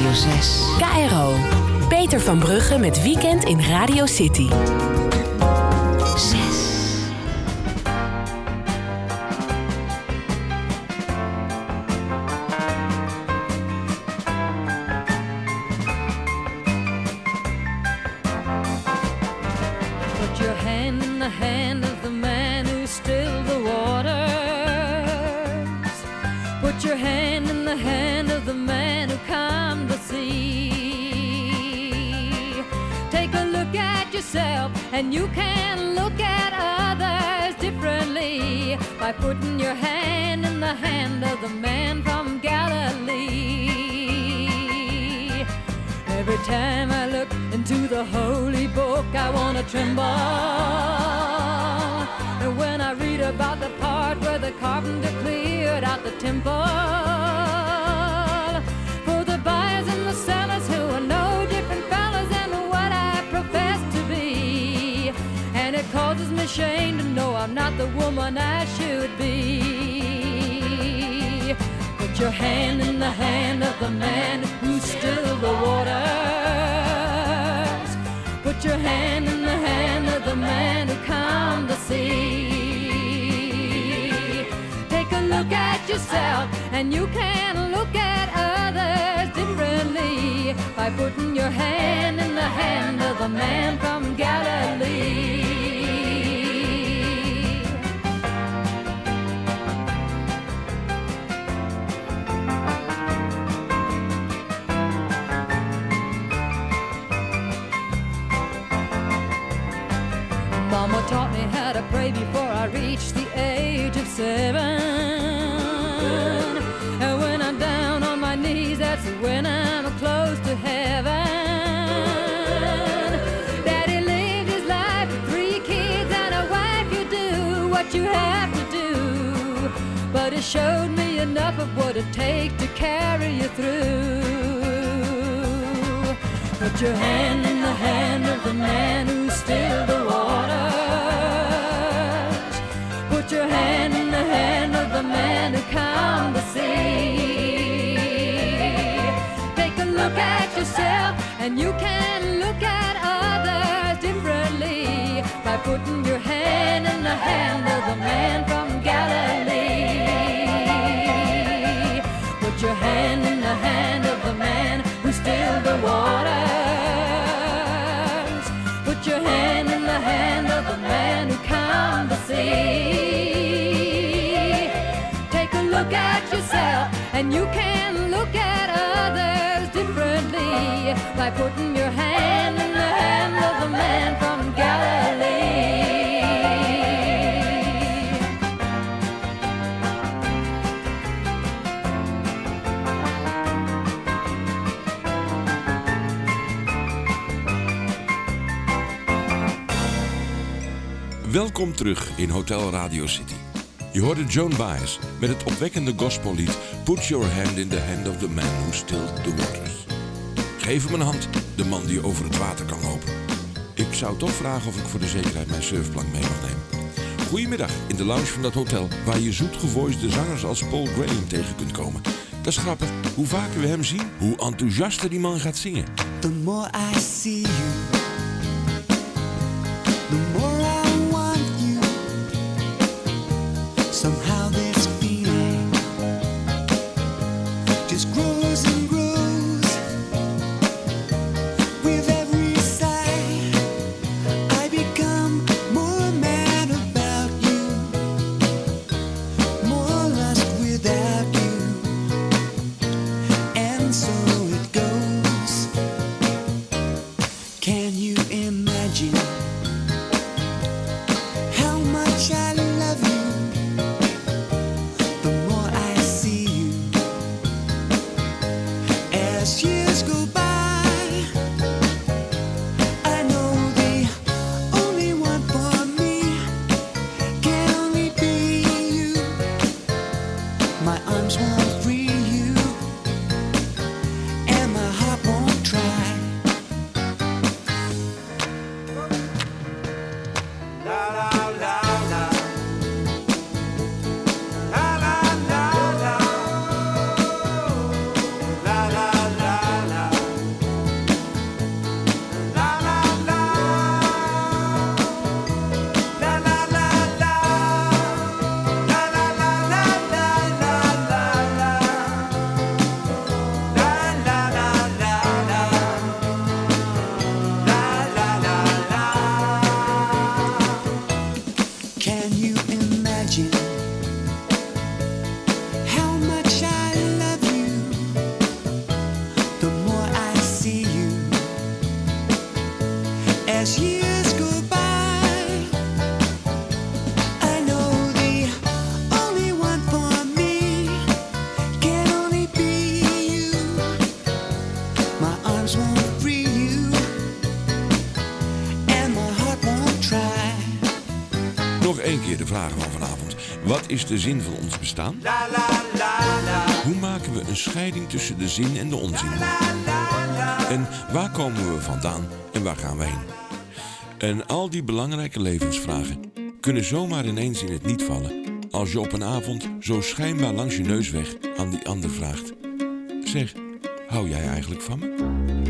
Radio 6. KRO. Peter van Brugge met Weekend in Radio City. 6. Put your hand in the hand of the man who stilled the waters. Put your hand in the hand of the man who calmed the sea. Take a look at yourself and you can look at others differently by putting your hand in the hand of the man from Galilee. Every time I look into the holy book, I want to tremble. And when I read about the part where the carpenter cleared out the temple, for the buyers and the sellers who are no different fellas than what I profess to be, and it causes me shame to know I'm not the woman I should be. Put your hand in the hand of the man who stilled the waters. Put your hand in the hand of the man who calmed the sea. Take a look at yourself and you can look at others differently by putting your hand in the hand of the man from Galilee. Mama taught me how to pray before I reached the age of 7. And when I'm down on my knees, that's when I'm close to heaven. Daddy lived his life with 3 kids and a wife. You do what you have to do, but it showed me enough of what it takes to carry you through. Put your hand in the hand of the man who stilled the waters. Put your hand in the hand of the man who calmed the sea. Take a look at yourself and you can look at others differently by putting your hand in the hand of the man from Galilee. Put your hand in the hand of the man who stilled the waters. Put your hand in the hand of the man who calmed the sea. Take a look at yourself and you can look at others differently by putting your hand in the hand of the man from Galilee. Welkom terug in Hotel Radio City. Je hoorde Joan Baez met het opwekkende gospellied Put Your Hand in the Hand of the Man Who Stilled the Waters. Geef hem een hand, de man die over het water kan lopen. Ik zou toch vragen of ik voor de zekerheid mijn surfplank mee mag nemen. Goedemiddag in de lounge van dat hotel waar je zoetgevoiste zangers als Paul Graham tegen kunt komen. Dat is grappig, hoe vaker we hem zien, hoe enthousiaster die man gaat zingen. The more I see you, the more I want you. Somehow this feeling just grows and grows. With every sigh, I become more mad about you, more lost without you. And so it goes. Can you imagine how much I love you? The more I see you, as years go by, I know the only one for me can only be you. My arms won't free you, and my heart won't try. één keer de vragen van vanavond. Wat is de zin van ons bestaan? Hoe maken we een scheiding tussen de zin en de onzin? En waar komen we vandaan en waar gaan we heen? En al die belangrijke levensvragen kunnen zomaar ineens in het niet vallen als je op een avond zo schijnbaar langs je neus weg aan die ander vraagt: zeg, hou jij eigenlijk van me?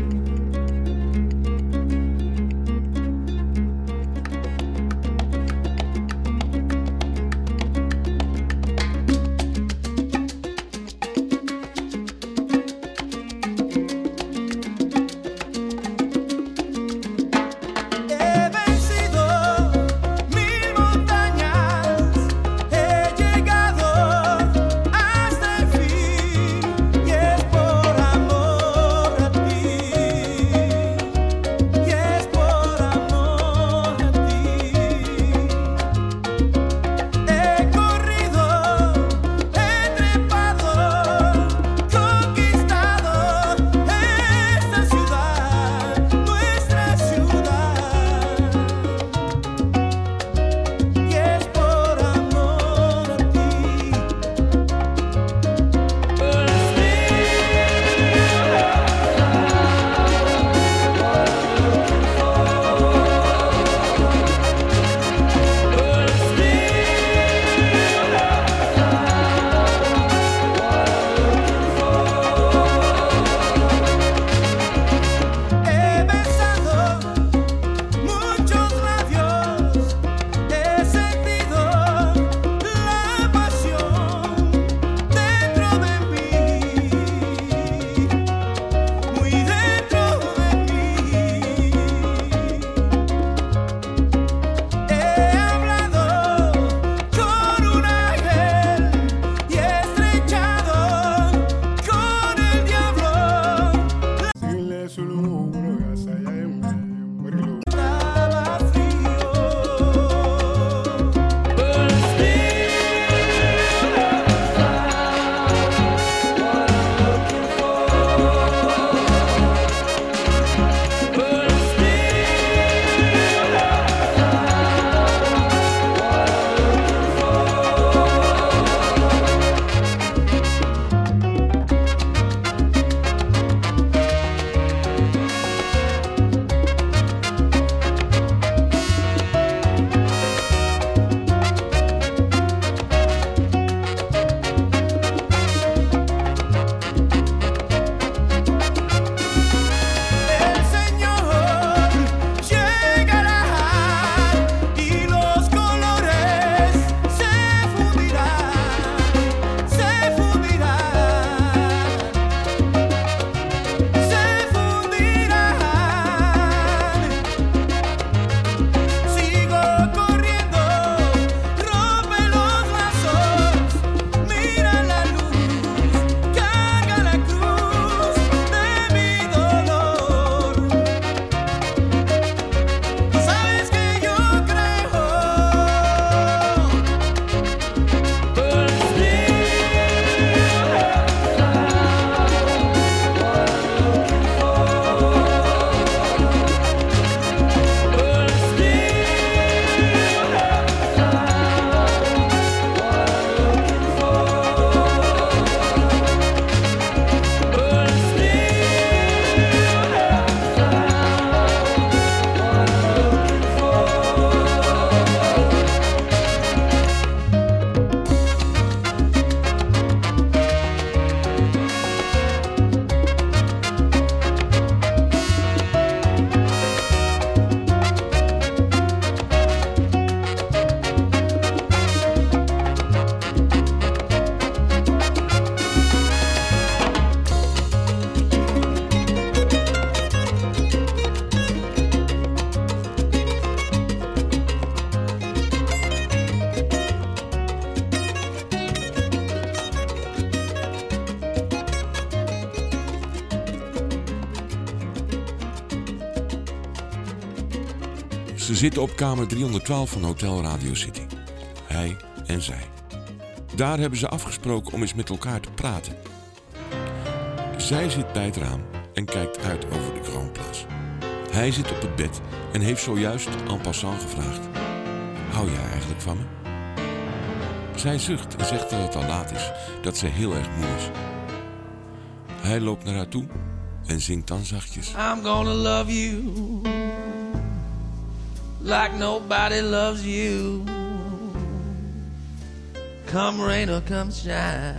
Ze zitten op kamer 312 van Hotel Radio City. Hij en zij. Daar hebben ze afgesproken om eens met elkaar te praten. Zij zit bij het raam en kijkt uit over de Kroonplaats. Hij zit op het bed en heeft zojuist en passant gevraagd: hou jij eigenlijk van me? Zij zucht en zegt dat het al laat is, dat ze heel erg moe is. Hij loopt naar haar toe en zingt dan zachtjes. I'm gonna love you like nobody loves you. Come rain or come shine.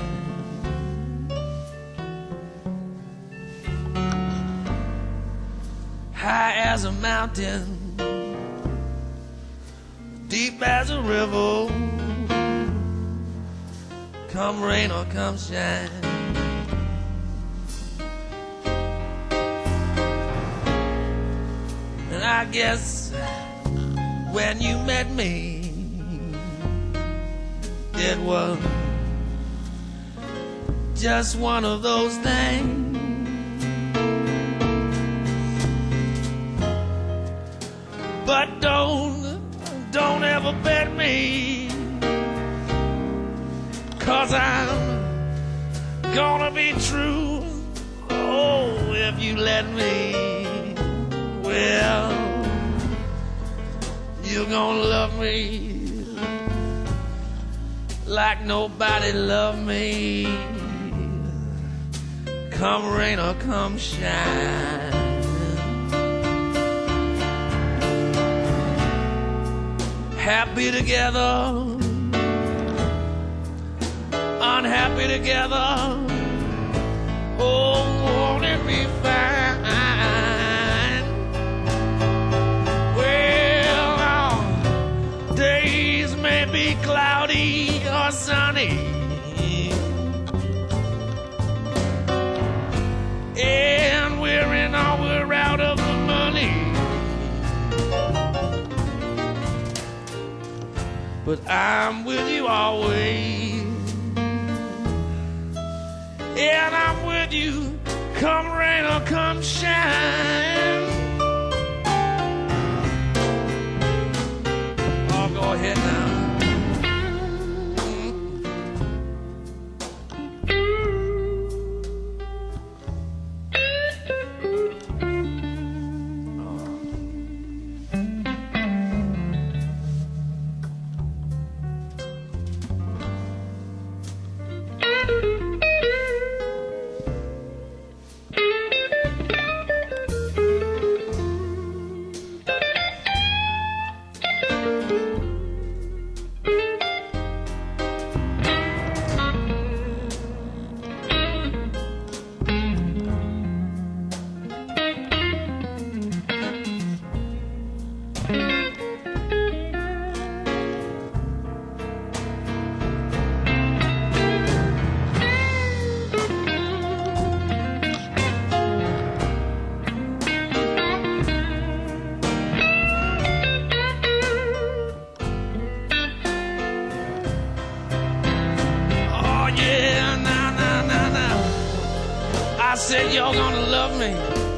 High as a mountain, deep as a river. Come rain or come shine. And I guess when you met me, it was just one of those things. But don't ever bet me, 'cause I'm gonna be true. Oh, if you let me, well, you're gonna love me like nobody loved me. Come rain or come shine. Happy together, unhappy together. Oh, won't it be fine? Well, days may be cloudy or sunny, and we're out of the money. But I'm with you always, and I'm with you, come rain or come shine. Oh, go ahead now. I said you're gonna love me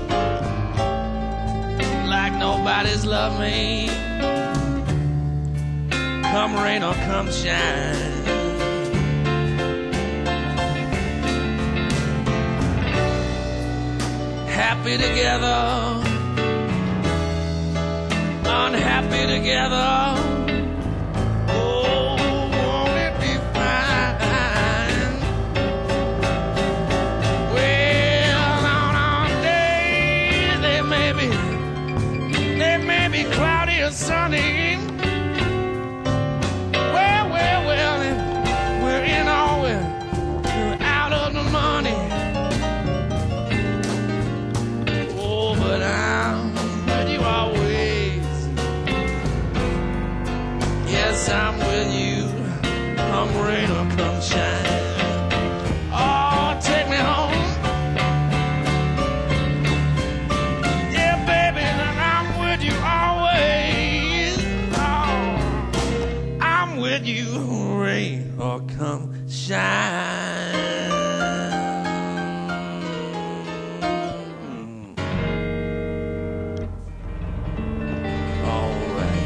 like nobody's loved me. Come rain or come shine. Happy together, unhappy together. Sunny, well, we're in all, we're out of the money. Oh, but I'm with you always. Yes, I'm with you, come rain or come shine. Oh, take me home. Yeah, baby, I'm with you always. With you, rain or come shine. All right,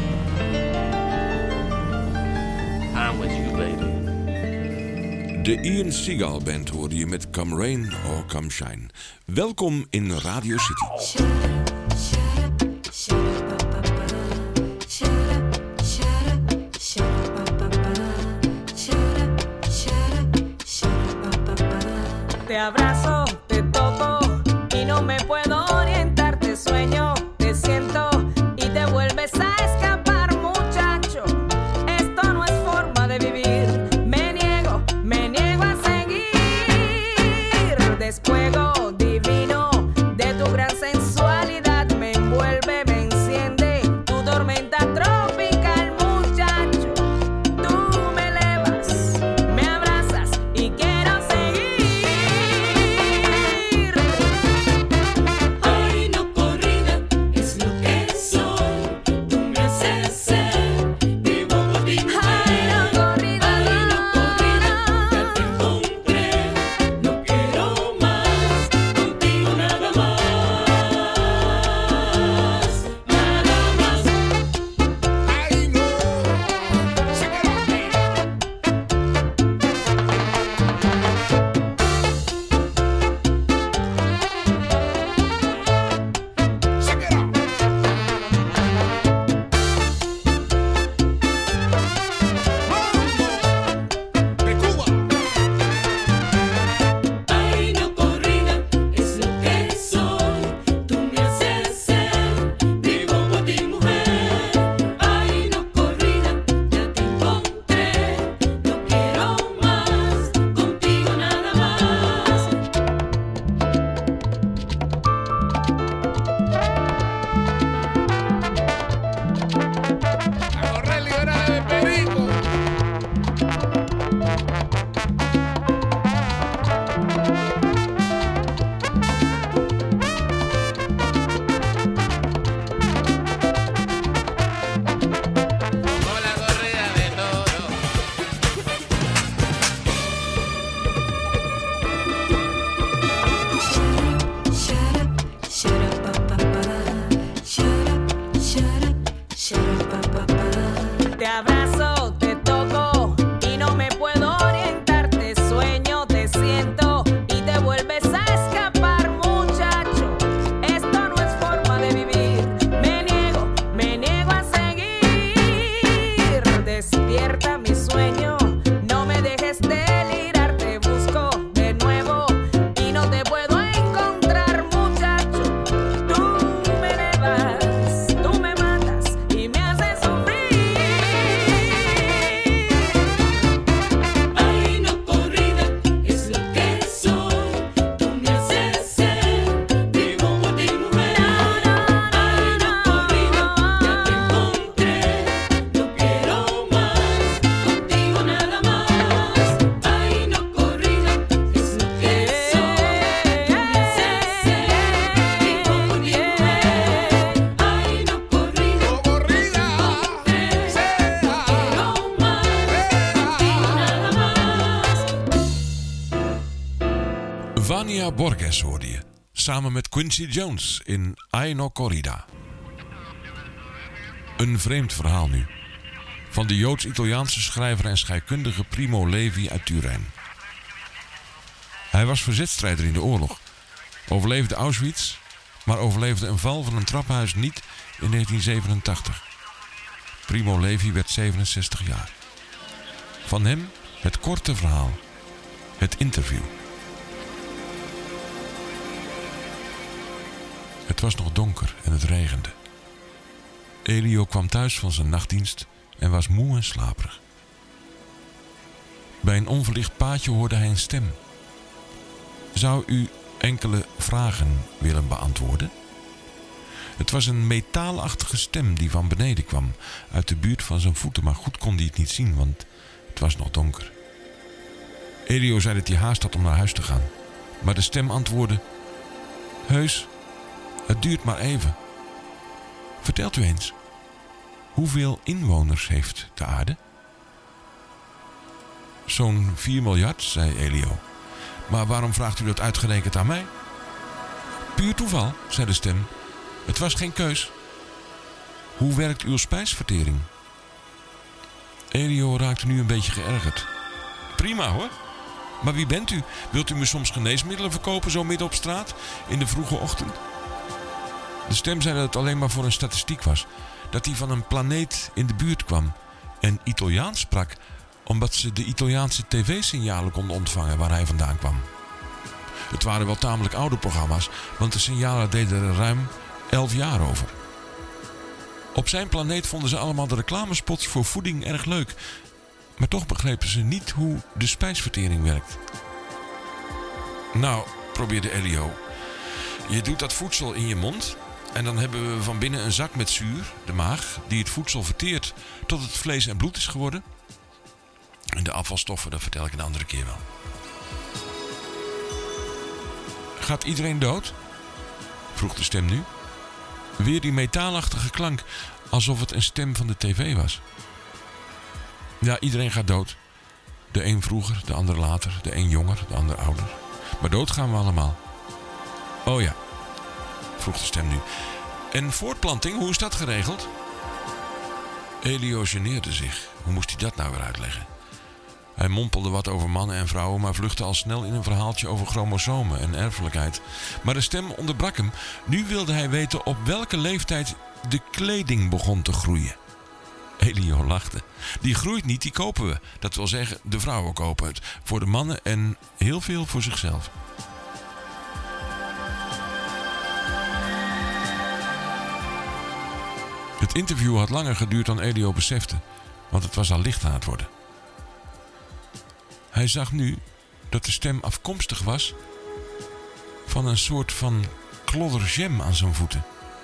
I'm with you, baby. De Ian Seagal Band hoorde je met Come Rain or Come Shine. Welkom in Radio City. Shut up. Te abrazo, te toco y no me puedo orientar. Te sueño, te siento y te vuelves a escapar, muchacho. Esto no es forma de vivir. Me niego a seguir. Despuego divino de tu gran sensualidad me envuelve, me enciende tu tormenta tropical, muchacho. Tú me elevas, me abrazas y quiero seguir. Ay, no corrida, es lo que soy. Tú me haces ser, vivo por ti, mujer. Ay, no corrida, Ay, no corrida, ya te encontré. No quiero más, contigo nada más. Nada más. Ay, no. Check it out, man. Check it out. Mambo de Cuba. Ay, no corrida, es lo que soy. Tú me haces ser, vivo por ti, mujer. Ay, no corrida, ya te encontré. No quiero más, contigo nada más. A correr liberada de perico. Con la corrida de toro. Shut up, shut up, ba ba ba. Shut up, shut up, shut up, ba ba ba. te abrazo, te toco y no me puedo orientar. Te sueño, te siento y te vuelves a escapar, muchacho. Esto no es forma de vivir. Me niego a seguir. Despierta mi sueño, no me dejes delirar. Te busco de nuevo y no te puedo encontrar, muchacho. Tú me elevas, tú me matas y me haces sufrir. Ay, no corrida, es lo que soy. Tú me haces ser, vivo por ti, mujer. Ay, no corrida, ya te encontré. No quiero más, contigo nada más. Ay, no corrida, es lo que soy. Tú me haces ser, vivo por ti, mujer. Ay, no corrida, No corrida. Sea. quiero más, contigo nada más. Vania Borges hoorde je, samen met Quincy Jones in Ai no Corrida. Een vreemd verhaal nu. Van de Joods-Italiaanse schrijver en scheikundige Primo Levi uit Turijn. Hij was verzetstrijder in de oorlog, overleefde Auschwitz, maar overleefde een val van een trappenhuis niet in 1987. Primo Levi werd 67 jaar. Van hem het korte verhaal, het interview. Het was nog donker en het regende. Elio kwam thuis van zijn nachtdienst en was moe en slaperig. Bij een onverlicht paadje hoorde hij een stem. Zou u enkele vragen willen beantwoorden? Het was een metaalachtige stem die van beneden kwam, uit de buurt van zijn voeten, maar goed kon hij het niet zien, want het was nog donker. Elio zei dat hij haast had om naar huis te gaan, maar de stem antwoordde: Heus, het duurt maar even. Vertelt u eens, hoeveel inwoners heeft de aarde? Zo'n 4 miljard, zei Elio. Maar waarom vraagt u dat uitgerekend aan mij? Puur toeval, zei de stem. Het was geen keus. Hoe werkt uw spijsvertering? Elio raakte nu een beetje geërgerd. Prima hoor. Maar wie bent u? Wilt u me soms geneesmiddelen verkopen zo midden op straat in de vroege ochtend? De stem zei dat het alleen maar voor een statistiek was. Dat hij van een planeet in de buurt kwam en Italiaans sprak, omdat ze de Italiaanse tv-signalen konden ontvangen waar hij vandaan kwam. Het waren wel tamelijk oude programma's, want de signalen deden er ruim 11 jaar over. Op zijn planeet vonden ze allemaal de reclamespots voor voeding erg leuk. Maar toch begrepen ze niet hoe de spijsvertering werkt. Nou, probeerde Elio. Je doet dat voedsel in je mond en dan hebben we van binnen een zak met zuur, de maag, die het voedsel verteert tot het vlees en bloed is geworden. En de afvalstoffen, dat vertel ik een andere keer wel. Gaat iedereen dood? Vroeg de stem nu. Weer die metaalachtige klank, alsof het een stem van de tv was. Ja, iedereen gaat dood. De een vroeger, de ander later, de een jonger, de ander ouder. Maar dood gaan we allemaal. Oh ja, vroeg de stem nu. En voortplanting, hoe is dat geregeld? Elio geneerde zich. Hoe moest hij dat nou weer uitleggen? Hij mompelde wat over mannen en vrouwen, maar vluchtte al snel in een verhaaltje over chromosomen en erfelijkheid. Maar de stem onderbrak hem. Nu wilde hij weten op welke leeftijd de kleding begon te groeien. Elio lachte. Die groeit niet, die kopen we. Dat wil zeggen, de vrouwen kopen het. Voor de mannen en heel veel voor zichzelf. Het interview had langer geduurd dan Elio besefte, want het was al licht aan het worden. Hij zag nu dat de stem afkomstig was van een soort van klodder jam aan zijn voeten.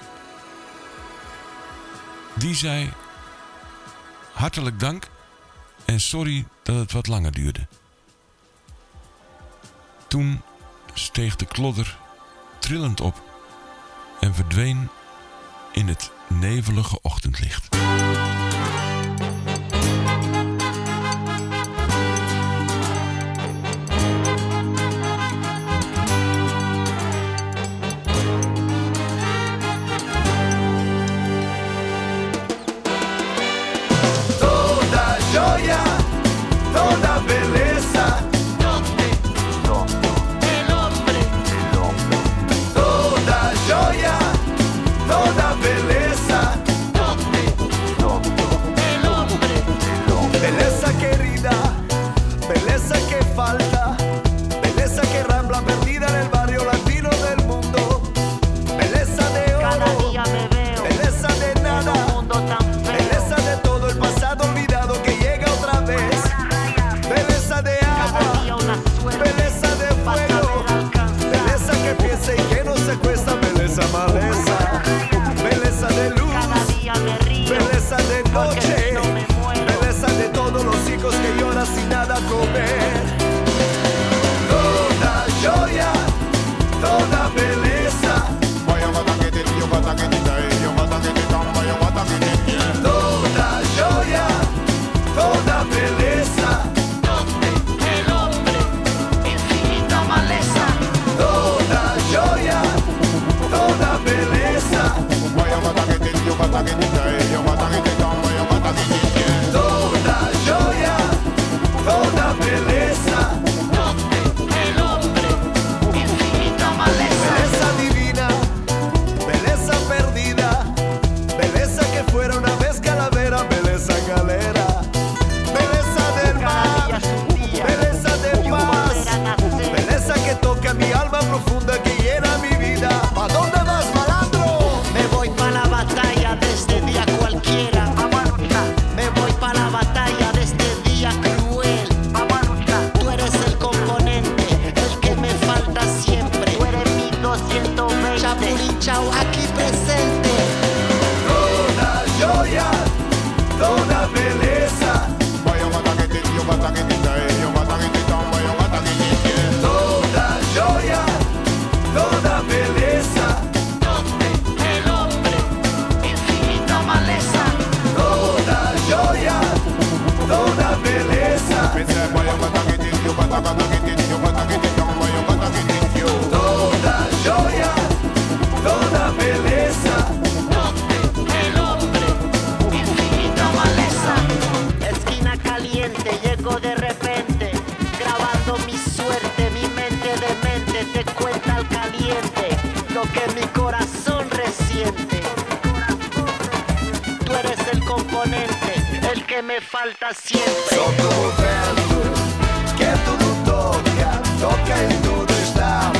Die zei: hartelijk dank en sorry dat het wat langer duurde. Toen steeg de klodder trillend op en verdween in het nevelige ochtendlicht. Toda joia, toda beleza. Toda joia, toda beleza. Beleza querida, beleza que falta, beleza que rambla perdida en el barrio latino del mundo. Beleza de oro, beleza de nada, beleza de todo el pasado olvidado que llega otra vez. Beleza de agua, beleza de fuego, beleza que piensa y que no se cuesta, beleza maleza, beleza de luz, beleza de noche, beleza de todos los hijos que lloran sin nada comer. Toda joia, toda beleza. Toda joia, toda beleza. Toda joia, toda beleza. Toda joia, toda beleza. Beleza divina, beleza perdida, beleza que fuera una vez calavera, beleza galera, beleza del mar, beleza de paz, beleza que toca mi alma profunda, que llena mi vida. ¿A dónde vas, malandro? Me voy pa' la batalla de este día cualquiera. Me voy pa' la batalla de este día cruel. Tú eres el componente, el que me falta siempre. Tú eres mi 220. Chapulín Chao aquí presente. Toda joia, toda beleza. Toda joia, toda beleza. Toda joia, toda beleza. Toda joia, toda beleza. Esquina caliente, llego de repente, grabando mi suerte, mi mente demente te cuenta al caliente lo que mi corazón resiente. Tú eres el componente, el que me falta siempre. Sotto o vento che tu non tocca, tocca in tutto sta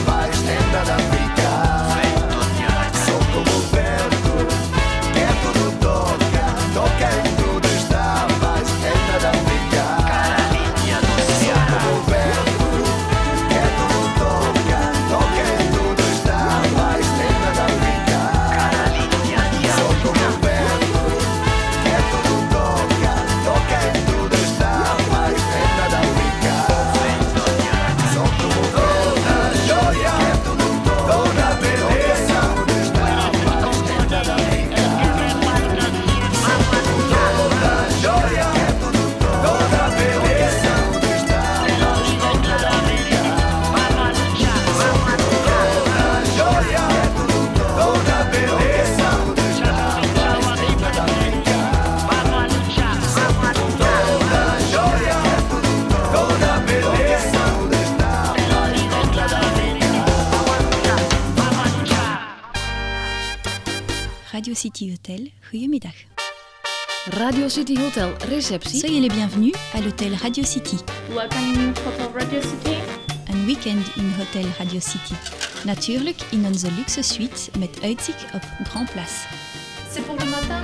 Radio City Hotel. Goedemiddag. Radio City Hotel, receptie. Soyez les bienvenus à l'hôtel Radio City. Welcome in Hotel Radio City. Een weekend in Hotel Radio City. Natuurlijk in onze luxe suite met uitzicht op Grand Place. C'est pour le matin,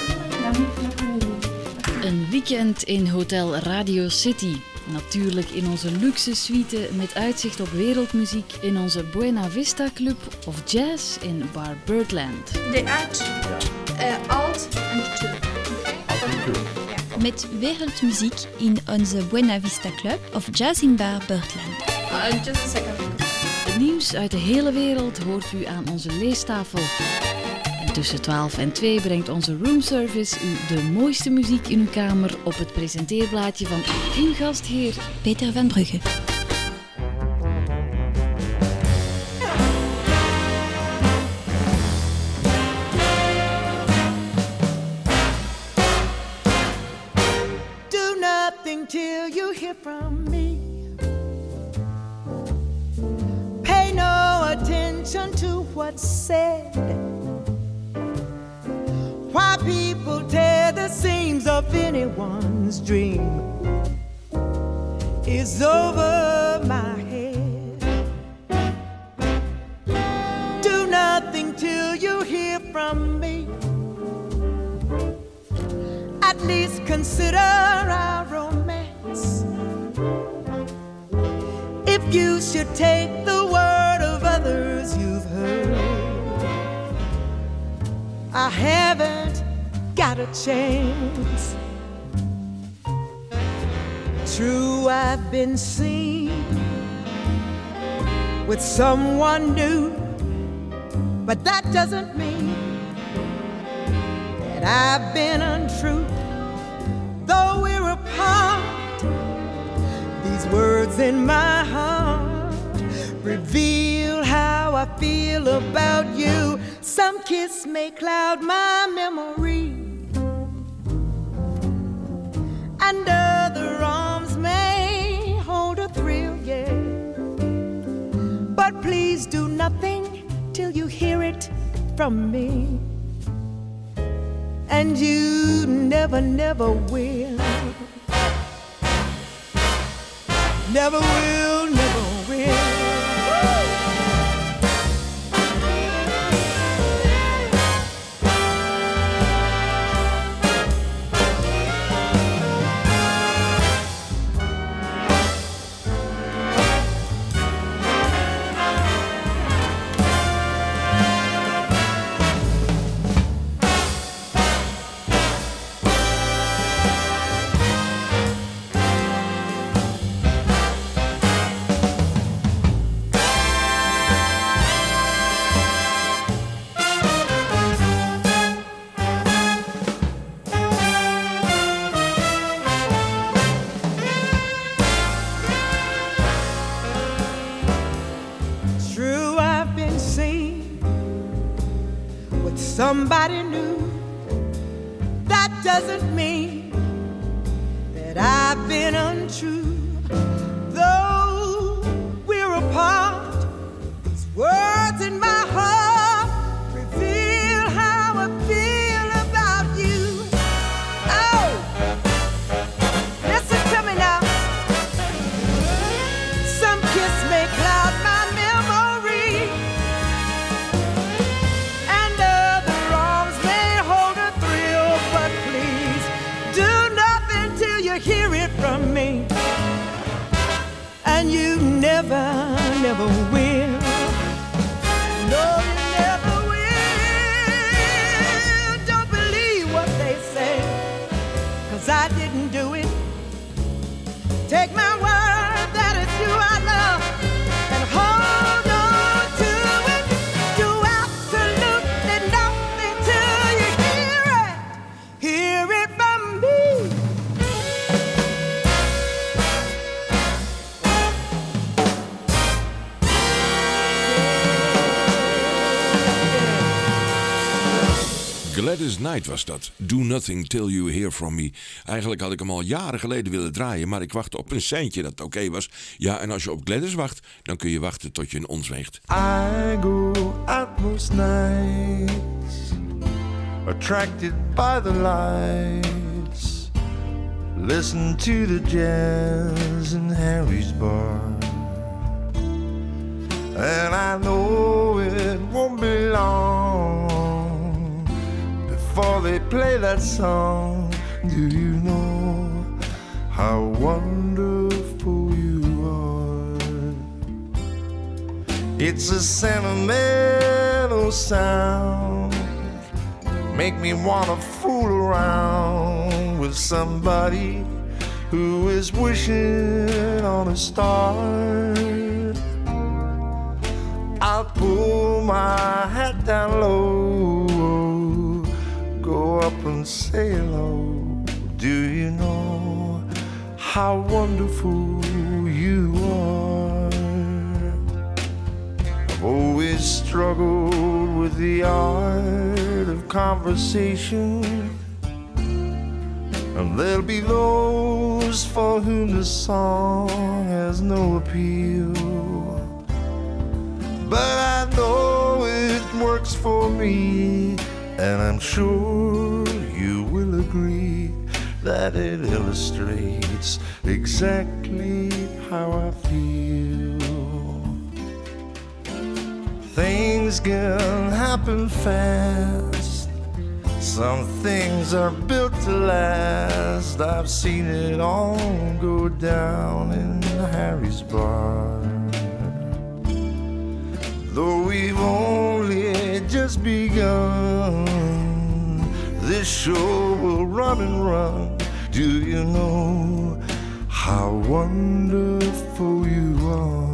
Een weekend in Hotel Radio City. Natuurlijk in onze luxe suite met uitzicht op wereldmuziek in onze Buena Vista Club of jazz in Bar Birdland. They act alt and two. Met wereldmuziek in onze Buena Vista Club of jazz in Bar Birdland. Just a second. Het nieuws uit de hele wereld hoort u aan onze leestafel. En tussen 12 en 2 brengt onze roomservice u de mooiste muziek in uw kamer op het presenteerblaadje van uw gastheer Peter van Brugge. Do nothing till you hear from me. Pay no attention to what's said. Why people tear the seams of anyone's dream is over my head. Do nothing till you hear from me. At least consider our romance. If you should take the word of others you've heard, I haven't got a chance. True, I've been seen with someone new, but that doesn't mean that I've been untrue. Though we're apart, these words in my heart reveal how I feel about you. Some kiss may cloud my memory, and other arms may hold a thrill, yeah. But please do nothing till you hear it from me. And you never, never will. Never will, never will. Somebody new, that doesn't mean that I've been untrue. Though we're apart, these words in my heart reveal how I feel about you. Oh, listen to me now. Some kiss may cloud my memory, and other arms may hold a thrill. But please do nothing till you hear it from me. And you never, never will. No, you never will. Don't believe what they say, 'cause I didn't do it. Take my word that it's you I love, and hold on to it. Do absolutely nothing till you hear it from me. Gladys Knight was dat. Do Nothing Till You Hear From Me. Eigenlijk had ik hem al jaren geleden willen draaien, maar ik wachtte op een seintje dat oké was. Ja, en als je op Gladys wacht, dan kun je wachten tot je in ons weegt. I go out most nights attracted by the lights. Listen to the jazz in Harry's bar. And I know it won't be long before they play that song. Do you know how wonderful you are? It's a sentimental sound, make me wanna fool around with somebody who is wishing on a star. I'll pull my hat down low, go up and say hello. Do you know how wonderful you are? I've always struggled with the art of conversation, and there'll be those for whom the song has no appeal. But I know it works for me, and I'm sure you will agree that it illustrates exactly how I feel. Things can happen fast, some things are built to last. I've seen it all go down in Harry's bar. Though we've only just begun, this show will run and run. Do you know how wonderful you are?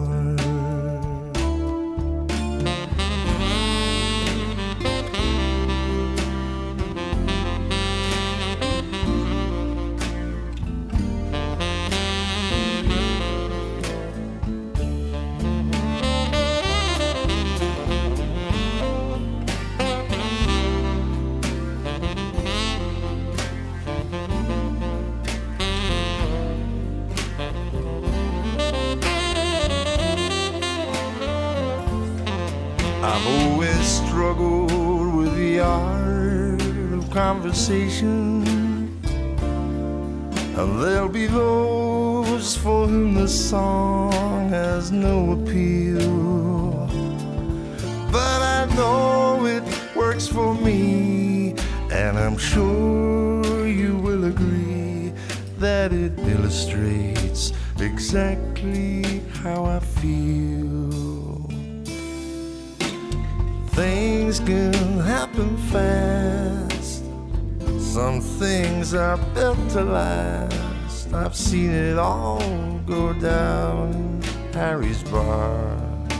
I've always struggled with the art of conversation, and there'll be those for whom the song has no appeal. But I know it works for me, and I'm sure you will agree that it illustrates exactly how I feel. Things can happen fast, some things are built to last. I've seen it all go down in Harry's bar.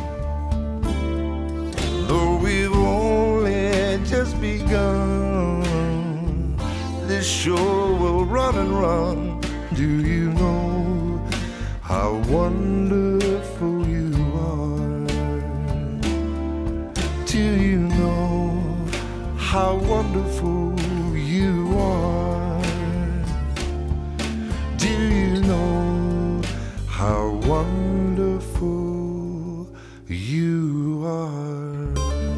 Though we've only just begun, this show will run and run. Do you know how wonderful you are? Do you know how wonderful you are? Do you know how wonderful you are?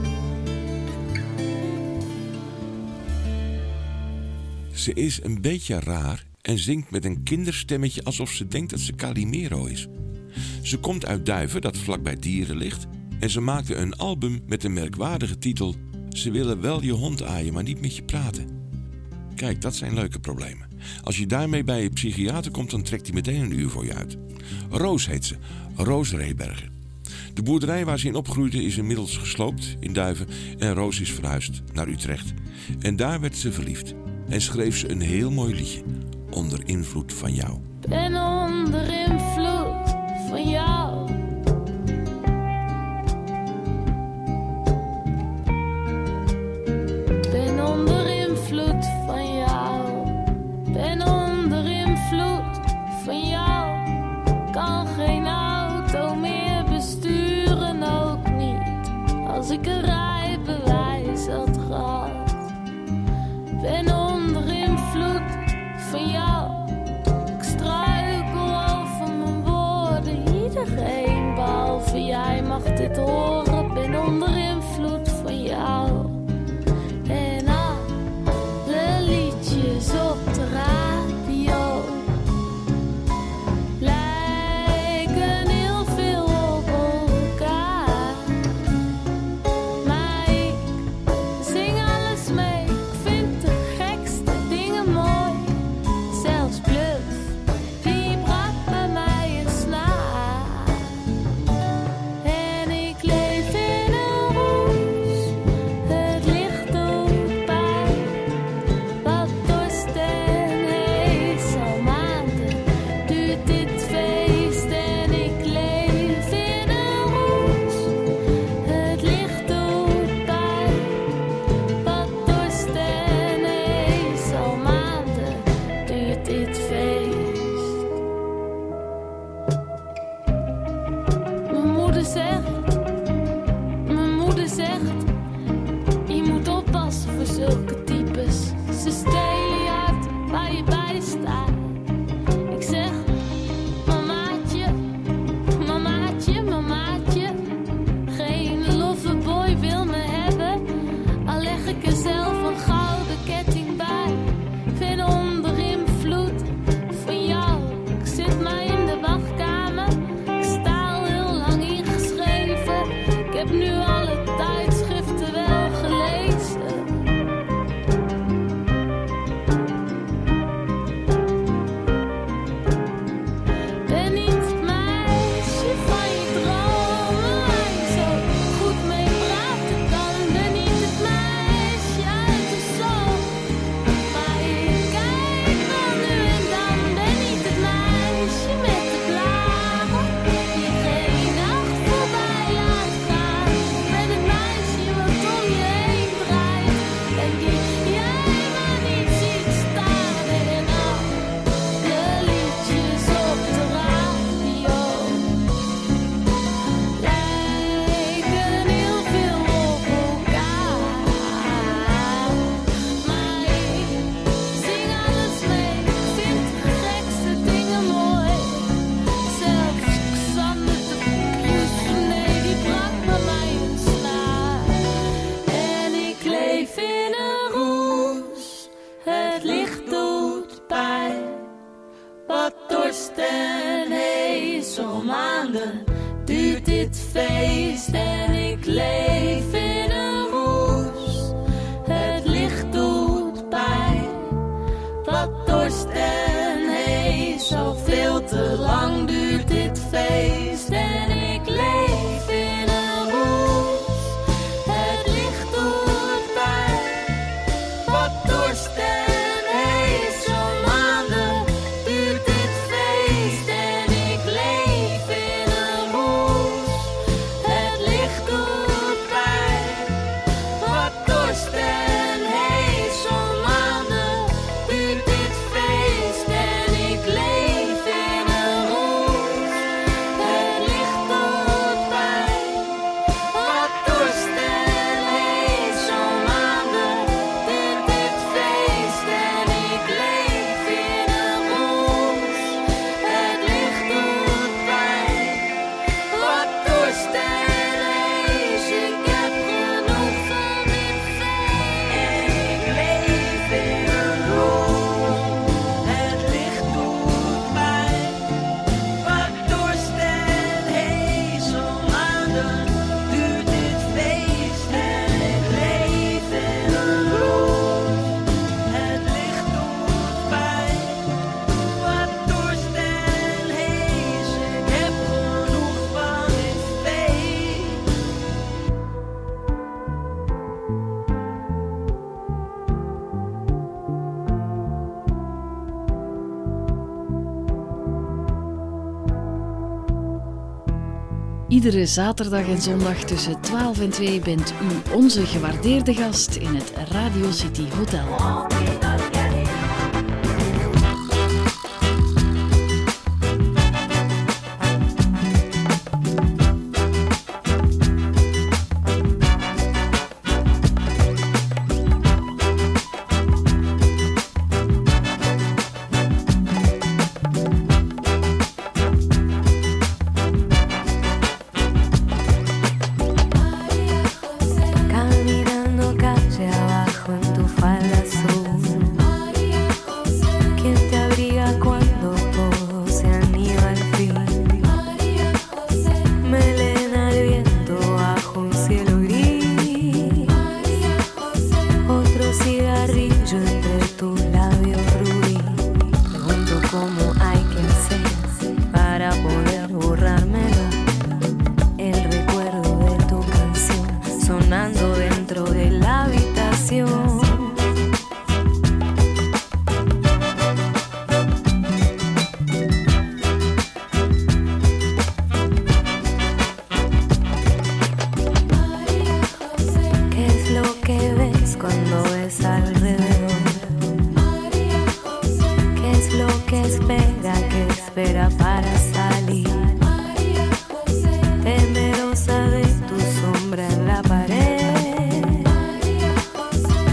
Ze is een beetje raar en zingt met een kinderstemmetje alsof ze denkt dat ze Calimero is. Ze komt uit Duiven, dat vlakbij Dieren ligt, en ze maakte een album met de merkwaardige titel Ze willen wel je hond aaien, maar niet met je praten. Kijk, dat zijn leuke problemen. Als je daarmee bij je psychiater komt, dan trekt hij meteen een uur voor je uit. Roos heet ze, Roos Reberger. De boerderij waar ze in opgroeide is inmiddels gesloopt in Duiven en Roos is verhuisd naar Utrecht. En daar werd ze verliefd en schreef ze een heel mooi liedje, Onder invloed van jou. Ben onder invloed van jou. Ben onder invloed van jou. Ben onder invloed van jou. Kan geen auto meer besturen, ook niet als ik een rijbewijs had gehad. Ben onder invloed van jou. Ik struikel over mijn woorden. Iedereen behalve jij mag dit horen. Ben onder invloed van jou. En dansen voor zulke types. Ze stelen je hart waar je bij staat. Ik zeg, mamaatje, mamaatje, mamaatje. Geen loverboy wil me hebben, al leg ik er zelf een gouden ketting bij. Ik ben onder invloed van jou. Ik zit maar in de wachtkamer, ik sta al heel lang ingeschreven. Ik heb nu alle tijdschriften wel gelezen. Ben niet het meisje van je dromen waar je zo goed mee praten kan. Ben niet het meisje uit de zon, maar je kijkt wel nu en dan. Ben niet het meisje met de blaren die geen nacht voorbij laat gaan. Ben het meisje wat om je heen draait en die jij maar niet ziet staan. En al de liedjes op de radio lijken heel veel op elkaar, maar ik zing alles mee. Ik vind de gekste dingen mooi. Zelfs Xander de Plus, nee, die brak bij mij een snaar. En ik leef in een roes, het licht doet pijn. Wat dorst en hees, al maanden duurt dit feest. En ik leef in een roes, het licht doet pijn. Wat dorst en hees, al veel te lang duurt dit feest. En ik leef in een roes, het licht doet pijn. Wat dorst en hees, al maanden duurt dit feest. En ik leef in een roes, het licht doet pijn. Wat dorst en hees, al maanden duurt dit feest. En ik leef in een roes, het licht doet pijn. Wat dorst en hees, al maanden duurt dit feest. En ik leef in een roes, het licht doet pijn. Wat dorst en hees, ik heb genoeg van dit feest. En ik leef in een roes, het licht doet pijn. Wat dorst en hees, al maanden duurt dit feest. En ik leef in een roes, het licht doet pijn. Wat dorst en hees, ik heb genoeg van dit feest. Iedere zaterdag en zondag tussen 12 en 2 bent u onze gewaardeerde gast in het Radio City Hotel. Caminando calle abajo en tu falda azul. ¿Quién te abriga cuando todo se anida al fin? Melena al viento bajo un cielo gris. Otro cigarrillo entre tus labios rubí. Pregunto cómo hay que hacer para poder borrármelo. El recuerdo de tu canción sonando dentro de la habitación. ¿Qué es lo que ves cuando ves alrededor? ¿Qué es lo que espera para salir? Temerosa de tu sombra en la pared.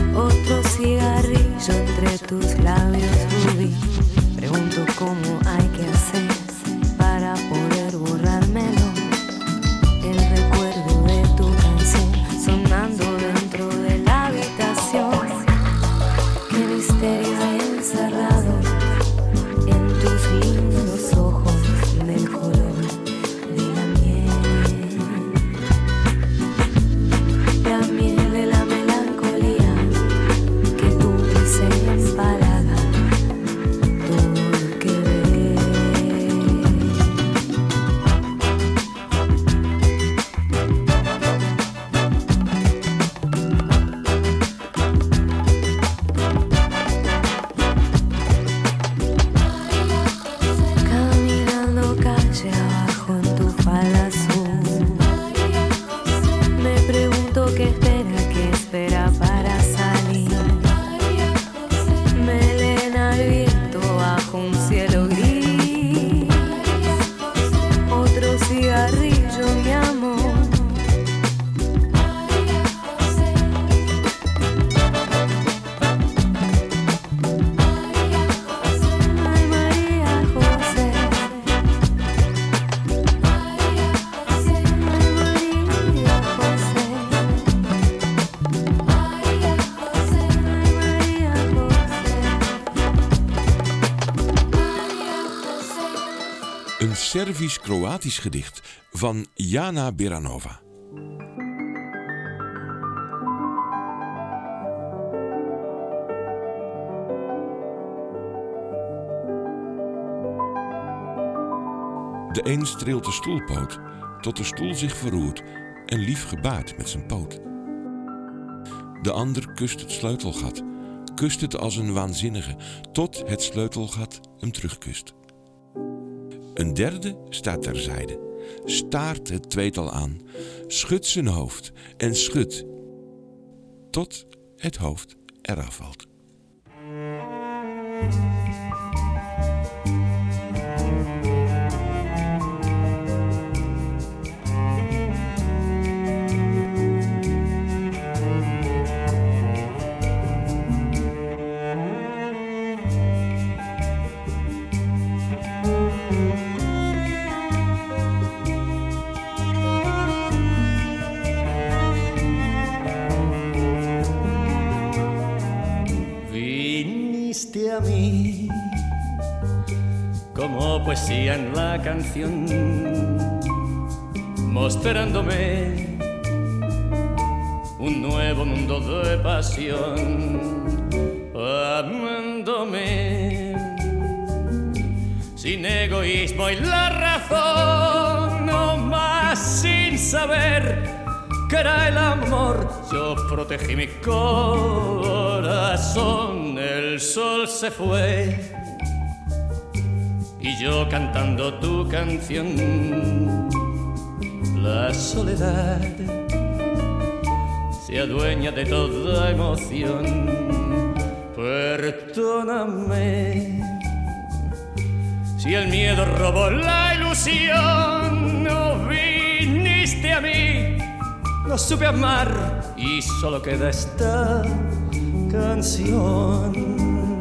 Servisch-Kroatisch gedicht van Jana Beranova. De een streelt de stoelpoot tot de stoel zich verroert en lief gebaart met zijn poot. De ander kust het sleutelgat, kust het als een waanzinnige, tot het sleutelgat hem terugkust. Een derde staat terzijde, staart het tweetal aan, schudt zijn hoofd en schudt, tot het hoofd eraf valt. Viniste a mí como poesía en la canción, mostrándome un nuevo mundo de pasión, amándome sin egoísmo y la razón, no más sin saber que era el amor. Yo protegí mi corazón, el sol se fue y yo cantando tu canción. La soledad se adueña de toda emoción. Perdóname si el miedo robó la ilusión. No viniste a mí, no supe amar y solo queda esta canción.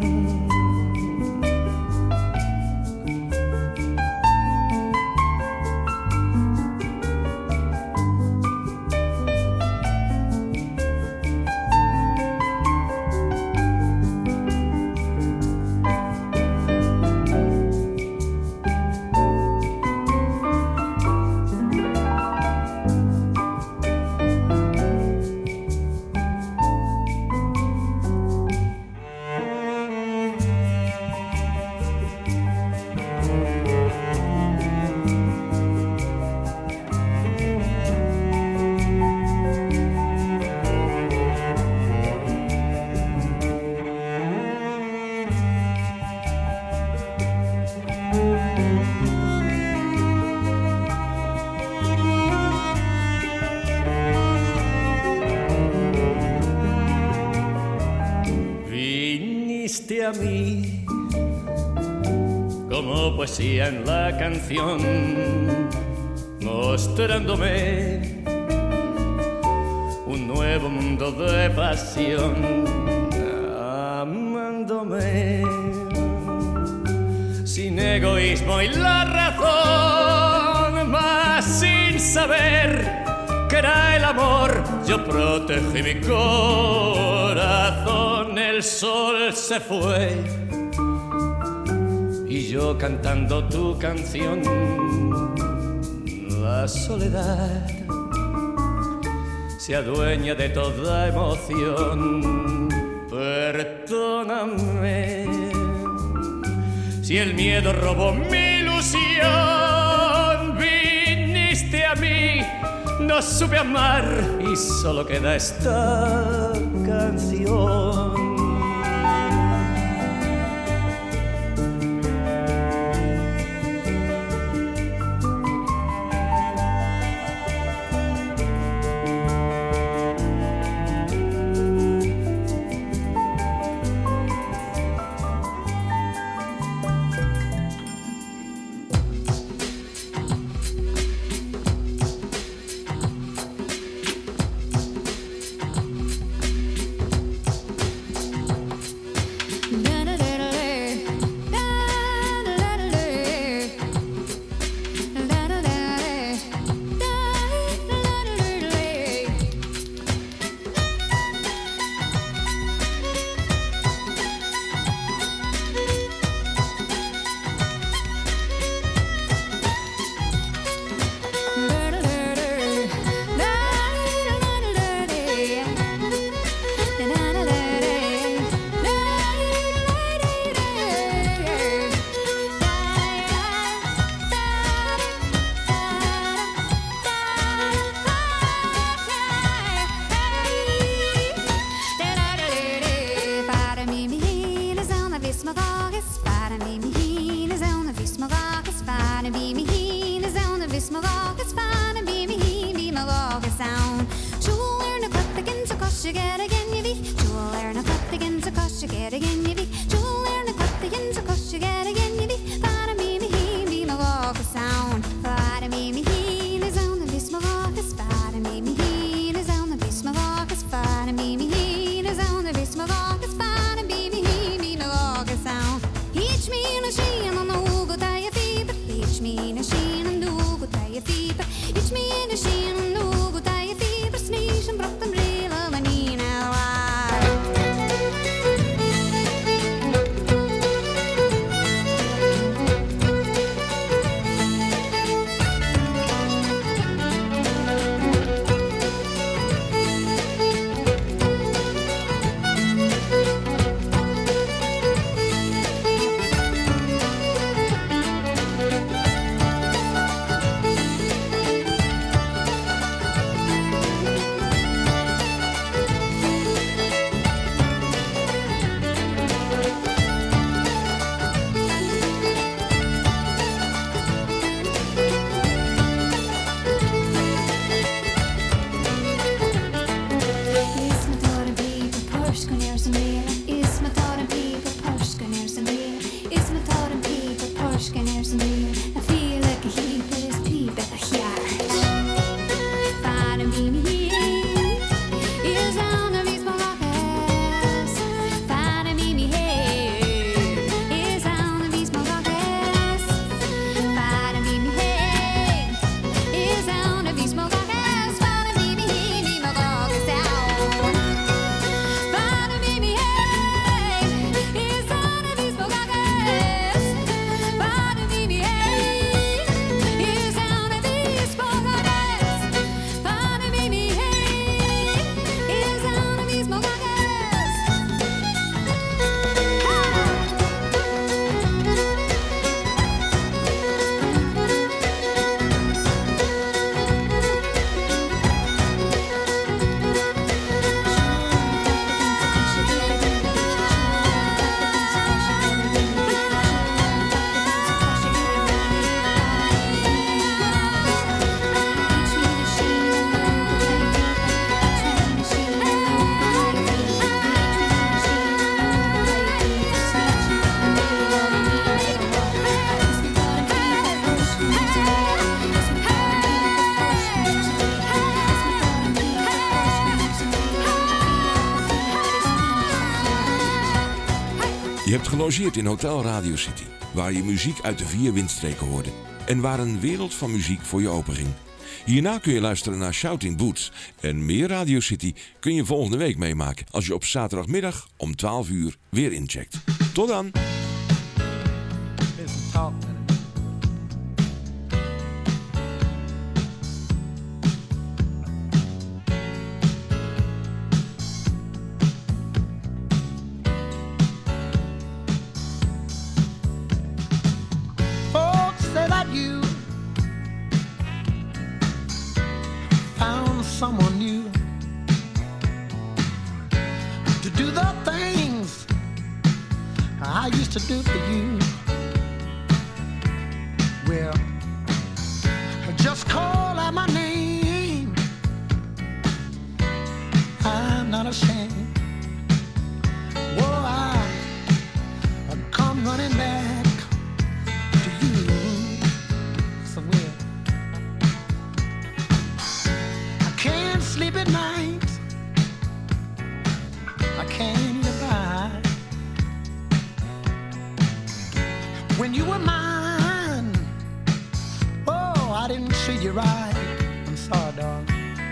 A mí como poesía en la canción, mostrándome un nuevo mundo de pasión, amándome sin egoísmo y la razón, más sin saber que era el amor. Yo protegí mi corazón, el sol se fue y yo cantando tu canción. La soledad se adueña de toda emoción. Perdóname si el miedo robó mi ilusión. Viniste a mí, no supe amar y solo queda esta canción. kossiger igen je vi. Joel fattigen så kossiger igen je vi. Joel fattigen så kossiger igen je vi. Para mi hi no walk sound. Para mi hi is on the bisma walk is para mi hi is on the bisma walk is para mi hi is on the bisma walk is para mi hi no walk sound. Each me in a shin on the ugo tie fever. Each me in a shin on the ugo tie fever. Each me in a shin on the ugo tie fever. Sneeze and brought them real of a nina. Je hebt gelogeerd in Hotel Radio City, waar je muziek uit de 4 windstreken hoorde en waar een wereld van muziek voor je openging. Hierna kun je luisteren naar Shouting Boots en meer Radio City kun je volgende week meemaken als je op zaterdagmiddag om 12 uur weer incheckt. Tot dan! Someone new to do the things I used to do for you. Well, just call out my name. I'm not ashamed. Whoa, I come running back to you somewhere. Can't sleep at night. I can't abide. When you were mine, oh, I didn't treat you right. I'm sorry, dog.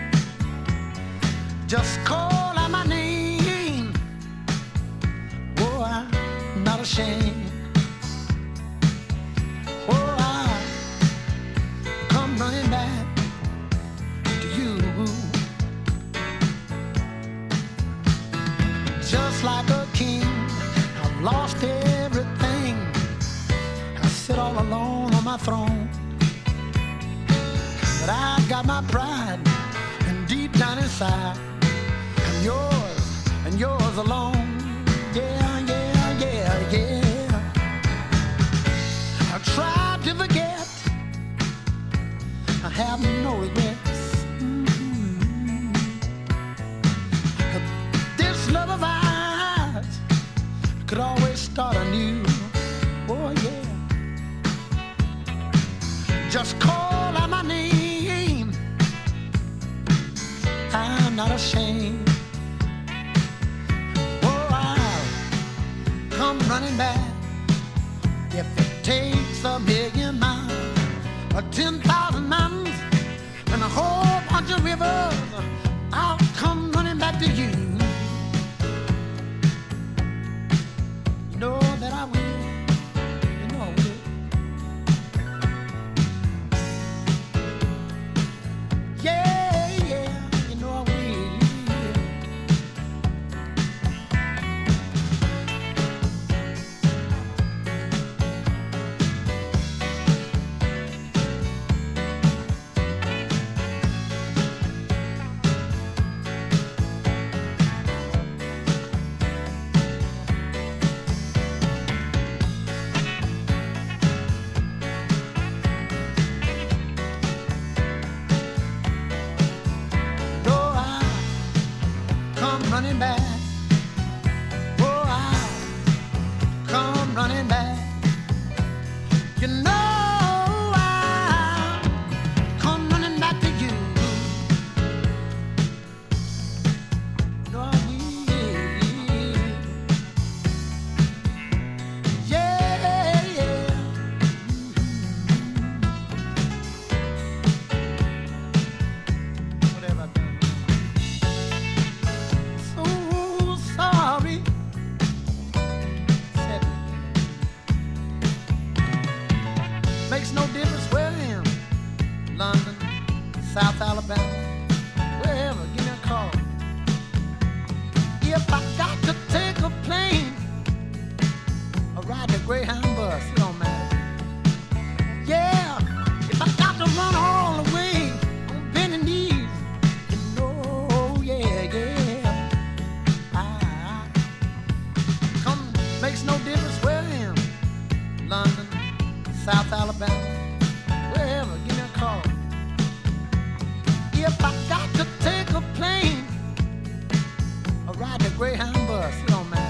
Just call out my name. Oh, I'm not ashamed. Oh, I come running back. Just like a king, I've lost everything. I sit all alone on my throne, but I've got my pride, and deep down inside, I'm yours and yours alone. Yeah, yeah, yeah, yeah. I've tried to forget, I have no regrets. love of ours could always start anew. Oh yeah. Just call out my name. I'm not ashamed. Oh, I'll come running back if it takes 1,000,000 miles or 10,000 mountains and a whole bunch of rivers. I'll come running back to you. You know that I will. You know I will. Yeah, yeah, you know I will. Running back, oh, I'll come running back. You know I'll come running back to you. No, I will. Yeah, yeah. Whatever I done. Sorry. Said it again. Makes no difference where I am. London, South Alabama, wherever, give me a call. If I got to take a plane or ride the Greyhound bus, it don't matter. Yeah, if I got to run all the way on bending knees, you know, yeah, yeah. Makes no difference where I am. London, South Alabama, wherever, give me a call. If I got to take a plane or ride the Greyhound bus, it don't matter.